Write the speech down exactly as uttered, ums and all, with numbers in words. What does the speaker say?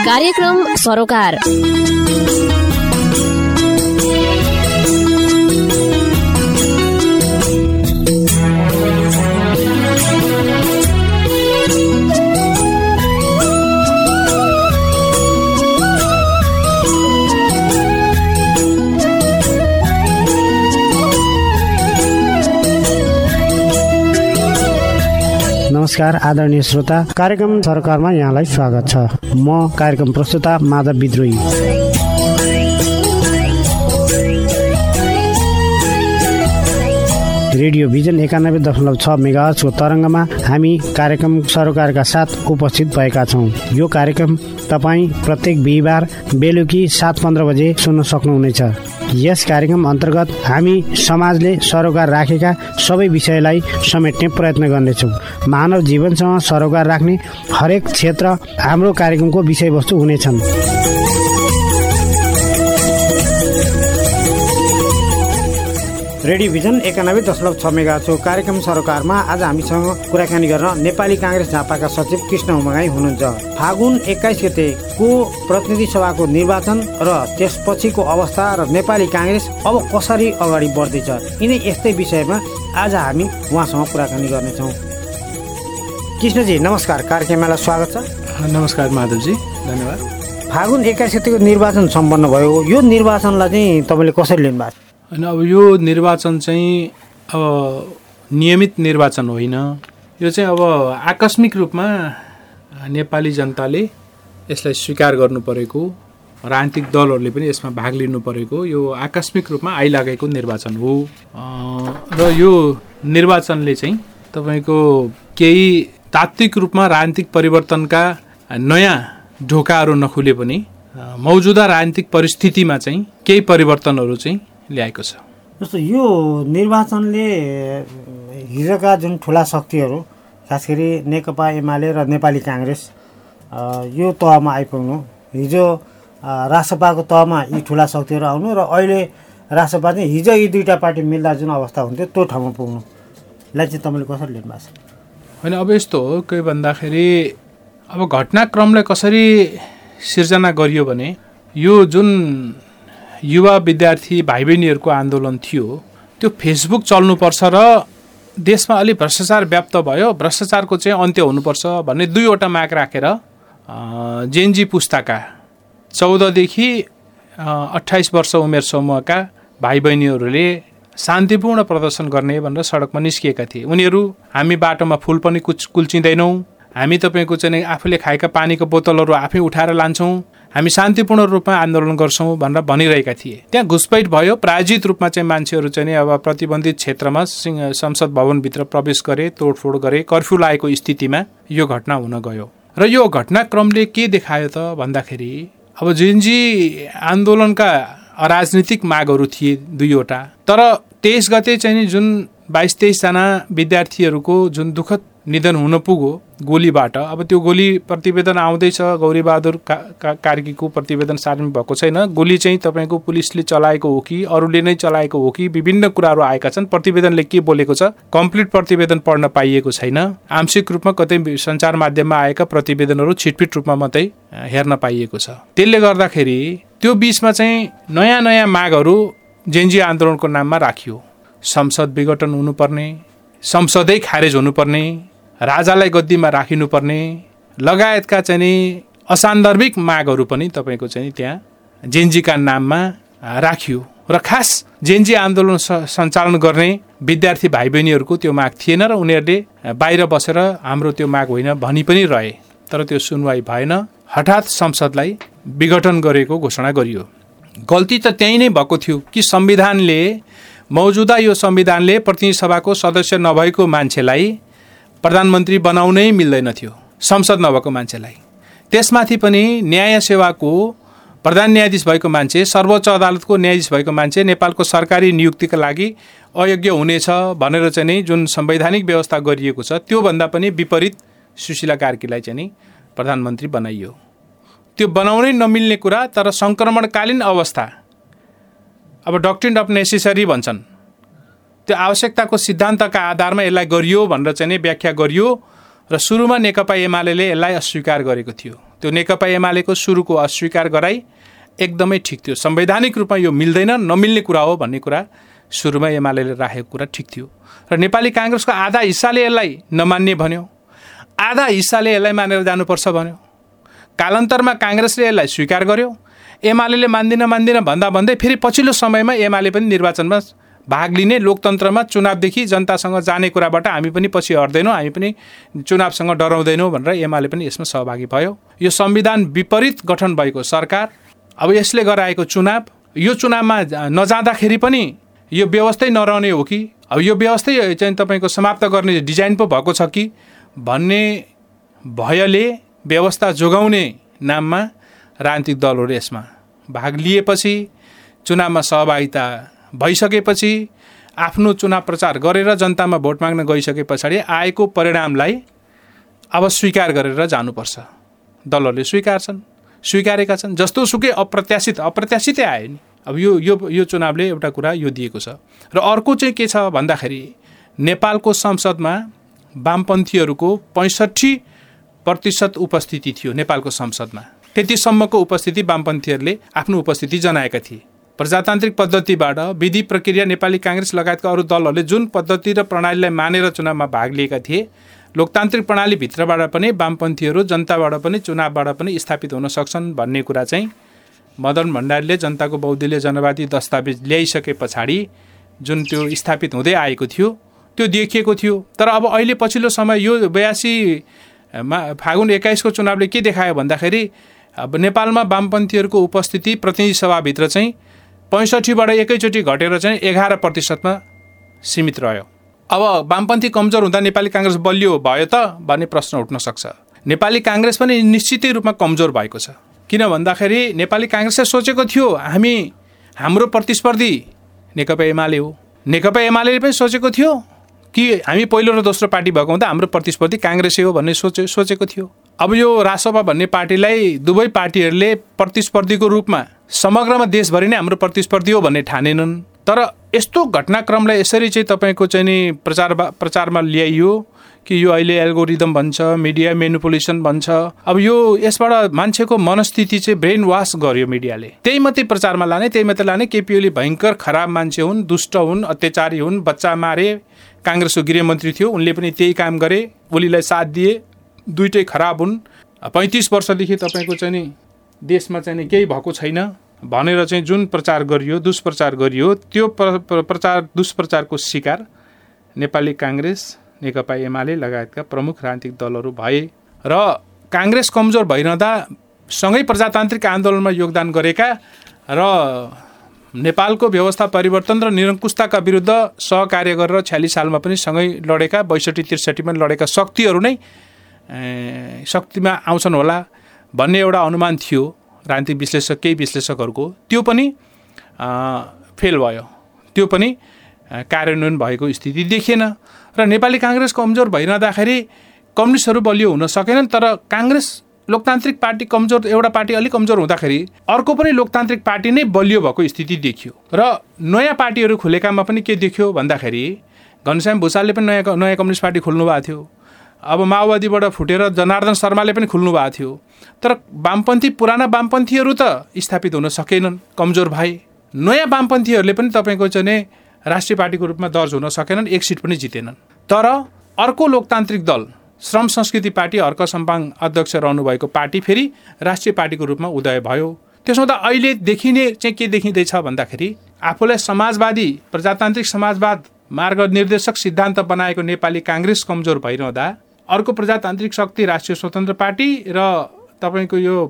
कार्यक्रम सरोकार। नमस्कार आदरणीय श्रोता, कार्यक्रम सरकारमा यहाँलाई स्वागत छ। म कार्यक्रम प्रस्तुता माधव विद्रोही। रेडियो भिजन एकानब्बे दशमलव छ मेगाहर्जको तरङ्गमा हामी कार्यक्रम सरोकारका साथ उपस्थित भएका छौँ। यो कार्यक्रम तपाईँ प्रत्येक बिहिबार बेलुकी सात पन्ध्र बजे सुन्न सक्नुहुनेछ। यस कार्यक्रम अन्तर्गत हामी समाजले सरोकार राखेका सबै विषयलाई समेट्ने प्रयत्न गर्नेछौँ। मानव जीवनसँग सरोकार राख्ने हरेक क्षेत्र हाम्रो कार्यक्रमको विषयवस्तु हुनेछन्। रेडियो भिजन एकानब्बे दशमलव छ मेगाहर्जको कार्यक्रम सरोकारमा आज हामीसँग कुराकानी गर्न नेपाली काङ्ग्रेस झापाका सचिव कृष्ण उमगाई हुनुहुन्छ। फागुन एक्काइस गतेको प्रतिनिधि सभाको निर्वाचन र त्यसपछिको अवस्था र नेपाली काङ्ग्रेस अब कसरी अगाडि बढ्दैछ, यिनै यस्तै विषयमा आज हामी उहाँसँग कुराकानी गर्नेछौँ। कृष्णजी नमस्कार, कार्यक्रमलाई स्वागत छ। नमस्कार माधवजी, धन्यवाद। फागुन एक्काइस गतेको निर्वाचन सम्पन्न भयो, यो निर्वाचनलाई चाहिँ तपाईँले कसरी लिनुभएको? होइन, अब यो निर्वाचन चाहिँ अब नियमित निर्वाचन होइन, यो चाहिँ अब आकस्मिक रूपमा नेपाली जनताले यसलाई स्वीकार गर्नु परेको, राजनीतिक दलहरूले पनि यसमा भाग लिनु परेको यो आकस्मिक रूपमा आइलागेको निर्वाचन हो। र यो निर्वाचनले चाहिँ तपाईँको केही तात्विक रूपमा राजनीतिक परिवर्तनका नयाँ ढोकाहरू नखुले पनि मौजुदा राजनीतिक परिस्थितिमा चाहिँ केही परिवर्तनहरू चाहिँ ल्याएको छ। जस्तो यो निर्वाचनले हिजोका जुन ठुला शक्तिहरू, खास गरी नेकपा एमाले र नेपाली काङ्ग्रेस यो तहमा आइपुग्नु, हिजो रासपाको तहमा यी ठुला शक्तिहरू आउनु र अहिले रासपा चाहिँ हिजो यी दुईवटा पार्टी मिल्दा जुन अवस्था हुन्थ्यो त्यो ठाउँमा पुग्नुलाई चाहिँ तपाईँले कसरी लिनु भएको छ? होइन, अब यस्तो हो के भन्दाखेरि अब घटनाक्रमलाई कसरी सिर्जना गरियो भने यो जुन युवा विद्यार्थी भाइ बहिनीहरूको आन्दोलन थियो त्यो फेसबुक चल्नुपर्छ र देशमा अलि भ्रष्टाचार व्याप्त भयो, भ्रष्टाचारको चाहिँ अन्त्य हुनुपर्छ भन्ने दुईवटा माग राखेर जेनजी पुस्ताका चौधदेखि अट्ठाइस वर्ष उमेर समूहका भाइ बहिनीहरूले शान्तिपूर्ण प्रदर्शन गर्ने भनेर सडकमा निस्किएका थिए। उनीहरू हामी बाटोमा फुल पनि कुच कुल्चिँदैनौँ, हामी तपाईँको चाहिँ आफूले खाएका पानीको बोतलहरू आफै उठाएर लान्छौँ, हामी शान्तिपूर्ण रूपमा आन्दोलन गर्छौँ भनेर भनिरहेका थिए। त्यहाँ घुसपैठ भयो, प्रायोजित रूपमा चाहिँ मान्छेहरू चाहिँ अब प्रतिबन्धित क्षेत्रमा संसद भवनभित्र प्रवेश गरे, तोडफोड गरे, कर्फ्यू लागेको स्थितिमा यो घटना हुन गयो। र यो घटनाक्रमले के देखायो त भन्दाखेरि अब जेनजी आन्दोलनका अराजनीतिक मागहरू थिए दुईवटा, तर तेइस गते चाहिँ जुन बाइस तेइसजना विद्यार्थीहरूको जुन दुःखद निधन हुन पुग्यो गोलीबाट, अब त्यो गोली प्रतिवेदन आउँदैछ, गौरीबहादुर का, का कार्कीको प्रतिवेदन सार्वजनिक भएको छैन। गोली चाहिँ तपाईँको पुलिसले चलाएको हो कि अरूले नै चलाएको हो कि विभिन्न कुराहरू आएका छन्। प्रतिवेदनले के बोलेको छ कम्प्लिट प्रतिवेदन पढ्न पाइएको छैन। आंशिक रूपमा कतै सञ्चार माध्यममा आएका प्रतिवेदनहरू छिटपिट रूपमा मात्रै हेर्न पाइएको छ। त्यसले गर्दाखेरि त्यो बिचमा चाहिँ नयाँ नयाँ मागहरू जेनजी आन्दोलनको नाममा राखियो। संसद विघटन हुनुपर्ने, संसदै खारेज हुनुपर्ने, राजालाई गद्दीमा राखिनुपर्ने लगायतका चाहिँ असान्दर्भिक मागहरू पनि तपाईँको चाहिँ त्यहाँ जेनजीका नाममा राखियो। र खास जेनजी आन्दोलन सञ्चालन गर्ने विद्यार्थी भाइ बहिनीहरूको त्यो माग थिएन र उनीहरूले बाहिर बसेर हाम्रो त्यो माग होइन भनी पनि रहे, तर त्यो सुनवाई भएन। हठात संसदलाई विघटन गरेको घोषणा गरियो। गल्ती त त्यही नै भएको थियो कि संविधानले, मौजुदा यो संविधानले प्रतिनिधि सभाको सदस्य नभएको मान्छेलाई प्रधानमन्त्री बनाउनै मिल्दैन थियो, संसद नभएको मान्छेलाई। त्यसमाथि पनि न्याय सेवाको प्रधान न्यायाधीश भएको मान्छे, सर्वोच्च अदालतको न्यायाधीश भएको मान्छे नेपालको सरकारी नियुक्तिका लागि अयोग्य हुनेछ भनेर चाहिँ नै जुन संवैधानिक व्यवस्था गरिएको छ त्योभन्दा पनि विपरीत सुशीला कार्कीलाई चाहिँ नि प्रधानमन्त्री बनाइयो। त्यो बनाउनै नमिल्ने कुरा, तर सङ्क्रमणकालीन अवस्था, अब डक्ट्रिन अफ नेसेसरी भन्छन्, त्यो आवश्यकताको सिद्धान्तका आधारमा यसलाई गरियो भनेर चाहिँ नै व्याख्या गरियो र सुरुमा नेकपा एमाले यसलाई अस्वीकार गरेको थियो। त्यो नेकपा एमालेको सुरुको अस्वीकार गराई एकदमै ठिक थियो। संवैधानिक रूपमा यो मिल्दैन, नमिल्ने कुरा हो भन्ने कुरा सुरुमा एमालेले राखेको कुरा ठिक थियो र नेपाली काङ्ग्रेसको आधा हिस्साले यसलाई नमान्ने भन्यो, आधा हिस्साले यसलाई मानेर जानुपर्छ भन्यो। कालान्तरमा काङ्ग्रेसले यसलाई स्वीकार गर्यो, एमालेले मान्दिन मान्दिन भन्दा भन्दै फेरि पछिल्लो समयमा एमाले पनि निर्वाचनमा भाग लिने, लोकतन्त्रमा चुनावदेखि जनतासँग जाने कुराबाट हामी पनि पछि हट्दैनौँ, हामी पनि चुनावसँग डराउँदैनौँ भनेर एमाले पनि यसमा सहभागी भयो। यो संविधान विपरीत गठन भएको सरकार, अब यसले गराएको चुनाव, यो चुनावमा नजाँदाखेरि पनि यो व्यवस्थै नरहने हो कि, अब यो व्यवस्थै चाहिँ तपाईँको समाप्त गर्ने डिजाइन पो भएको छ कि भन्ने भयले व्यवस्था जोगाउने नाममा राजनीतिक दलहरू यसमा भाग लिएपछि, चुनावमा सहभागिता भइसकेपछि, आफ्नो चुनाव प्रचार गरेर जनतामा भोट माग्न गइसके पछाडि आएको परिणामलाई अब स्वीकार गरेर जानुपर्छ। दलहरूले स्वीकार्छन्, स्वीकारेका छन्, जस्तो सुकै अप्रत्याशित अप्रत्याशितै आयो नि। अब यो यो यो चुनावले एउटा कुरा यो दिएको छ। र अर्को चाहिँ के छ भन्दाखेरि नेपालको संसदमा वामपन्थीहरूको पैँसठी प्रतिशत उपस्थिति थियो। नेपालको संसदमा त्यतिसम्मको उपस्थिति वामपन्थीहरूले आफ्नो उपस्थिति जनाएका थिए। प्रजातान्त्रिक पद्धतिबाट विधि प्रक्रिया नेपाली काङ्ग्रेस लगायतका अरू दलहरूले जुन पद्धति र प्रणालीलाई मानेर चुनावमा भाग लिएका थिए, लोकतान्त्रिक प्रणालीभित्रबाट पनि वामपन्थीहरू जनताबाट पनि चुनावबाट पनि स्थापित हुन सक्छन् भन्ने कुरा चाहिँ मदन भण्डारीले जनताको बहुदलीय जनवादी दस्तावेज ल्याइसके पछाडि जुन त्यो स्थापित हुँदै आएको थियो त्यो देखिएको थियो। तर अब अहिले पछिल्लो समय यो बयासीमा फागुन एक्काइसको चुनावले के देखायो भन्दाखेरि अब नेपालमा वामपन्थीहरूको उपस्थिति प्रतिनिधि सभाभित्र चाहिँ पैँसठीबाट एकैचोटि घटेर चाहिँ एघार प्रतिशतमा सीमित रह्यो। अब वामपन्थी कमजोर हुँदा नेपाली काङ्ग्रेस बलियो भयो त भन्ने प्रश्न उठ्न सक्छ। नेपाली काङ्ग्रेस पनि निश्चितै रूपमा कमजोर भएको छ। किन भन्दाखेरि नेपाली काङ्ग्रेसले सोचेको थियो हामी हाम्रो प्रतिस्पर्धी नेकपा एमाले हो, नेकपा एमाले पनि सोचेको थियो कि हामी पहिलो र दोस्रो पार्टी भएको हुँदा हाम्रो प्रतिस्पर्धी काङ्ग्रेसै हो भन्ने सोचे सोचेको थियो। अब यो रासपा भन्ने पार्टीलाई दुवै पार्टीहरूले प्रतिस्पर्धीको रूपमा समग्रमा देशभरि नै हाम्रो प्रतिस्पर्धी हो भन्ने ठानेनन्। तर यस्तो घटनाक्रमलाई यसरी चाहिँ तपाईँको चाहिँ नि प्रचार प्रचारमा ल्याइयो कि यो अहिले एल्गोरिदम भन्छ, मिडिया मेनिपुलेसन भन्छ। अब यो यसबाट मान्छेको मनस्थिति चाहिँ ब्रेन वास गर्यो मिडियाले, त्यही मात्रै प्रचारमा लाने, त्यही मात्रै लाने। केपी ओली भयङ्कर खराब मान्छे हुन्, दुष्ट हुन्, अत्याचारी हुन्, बच्चा मारे, काङ्ग्रेसको गृहमन्त्री थियो, उनले पनि त्यही काम गरे, ओलीलाई साथ दिए, दुइटै खराब हुन्। पैँतिस वर्षदेखि तपाईँको चाहिँ नि देशमा चाहिँ नि केही भएको छैन भनेर चाहिँ जुन प्रचार गरियो, दुष्प्रचार गरियो, त्यो प्रचार दुष्प्रचारको शिकार नेपाली काङ्ग्रेस, नेकपा एमाले लगायतका प्रमुख राजनीतिक दलहरू भए। र काङ्ग्रेस कमजोर भइरहँदा सँगै प्रजातान्त्रिक आन्दोलनमा योगदान गरेका र नेपालको व्यवस्था परिवर्तन र निरङ्कुशताका विरुद्ध सहकार्य गरेर छयालिस सालमा पनि सँगै लडेका, बैसठी त्रिसठीमा लडेका शक्तिहरू नै शक्तिमा आउँछन् होला भन्ने एउटा अनुमान थियो राजनीतिक विश्लेषक केही विश्लेषकहरूको। त्यो पनि फेल भयो, त्यो पनि कार्यान्वयन भएको स्थिति देखिएन। र नेपाली काङ्ग्रेस कमजोर भइरहँदाखेरि कम्युनिस्टहरू बलियो हुन सकेनन्। तर काङ्ग्रेस लोकतान्त्रिक पार्टी कमजोर, एउटा पार्टी अलिक कमजोर हुँदाखेरि अर्को पनि लोकतान्त्रिक पार्टी नै बलियो भएको स्थिति देखियो। र नयाँ पार्टीहरू खुलेकामा पनि के देखियो भन्दाखेरि घनश्याम भुषालले पनि नयाँ नयाँ कम्युनिस्ट पार्टी खोल्नु भएको थियो। अब माओवादीबाट फुटेर जनार्दन शर्माले पनि खोल्नु भएको थियो। तर वामपन्थी पुराना वामपन्थीहरू त स्थापित हुन सकेनन्, कमजोर भए। नयाँ वामपन्थीहरूले पनि तपाईँको चाहिँ राष्ट्रिय पार्टीको रूपमा दर्ज हुन सकेनन्, एक सिट पनि जितेनन्। तर अर्को लोकतान्त्रिक दल श्रम संस्कृति पार्टी, हर्क सम्पाङ अध्यक्ष रहनुभएको पार्टी फेरि राष्ट्रिय पार्टीको रूपमा उदय भयो। त्यसो हुँदा अहिले देखिने चाहिँ के देखिँदैछ भन्दाखेरि आफूलाई समाजवादी, प्रजातान्त्रिक समाजवाद मार्गनिर्देशक सिद्धान्त बनाएको नेपाली काङ्ग्रेस कमजोर भइरहँदा अर्को प्रजातान्त्रिक शक्ति राष्ट्रिय स्वतन्त्र पार्टी र तपाईँको यो